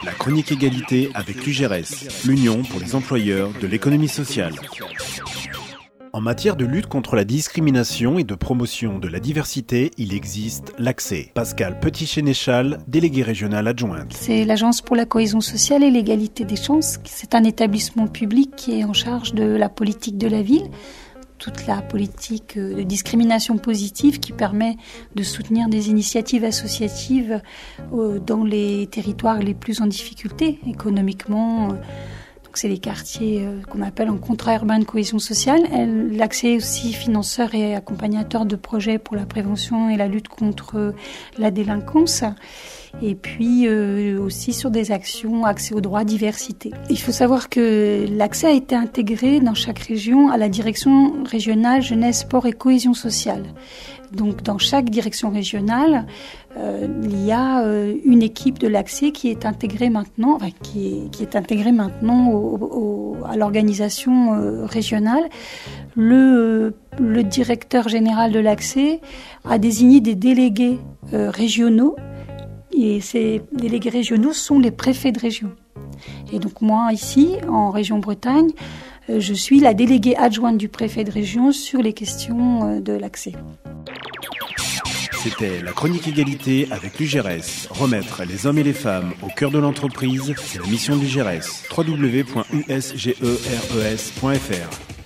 La chronique égalité avec l'UGRS, l'Union pour les employeurs de l'économie sociale. En matière de lutte contre la discrimination et de promotion de la diversité, il existe l'ACSE. Pascale Petit-Sénéchal, déléguée régionale adjointe. C'est l'Agence pour la cohésion sociale et l'égalité des chances. C'est un établissement public qui est en charge de la politique de la ville, toute la politique de discrimination positive qui permet de soutenir des initiatives associatives dans les territoires les plus en difficulté économiquement. Donc c'est les quartiers qu'on appelle en contrat urbain de cohésion sociale. L'ACSE est aussi financeur et accompagnateur de projets pour la prévention et la lutte contre la délinquance. Et puis aussi sur des actions accès aux droits, diversité. Il faut savoir que l'ACSE a été intégré dans chaque région à la direction régionale jeunesse, sport et cohésion sociale. Donc dans chaque direction régionale, il y a une équipe de l'ACSE qui est intégrée maintenant, qui est intégrée maintenant à l'organisation régionale. Le directeur général de l'ACSE a désigné des délégués régionaux. Et ces délégués régionaux sont les préfets de région. Et donc moi, ici, en région Bretagne, je suis la déléguée adjointe du préfet de région sur les questions de l'ACSE. C'était la chronique égalité avec l'UGRS. Remettre les hommes et les femmes au cœur de l'entreprise, c'est la mission de l'UGRS. www.usgers.fr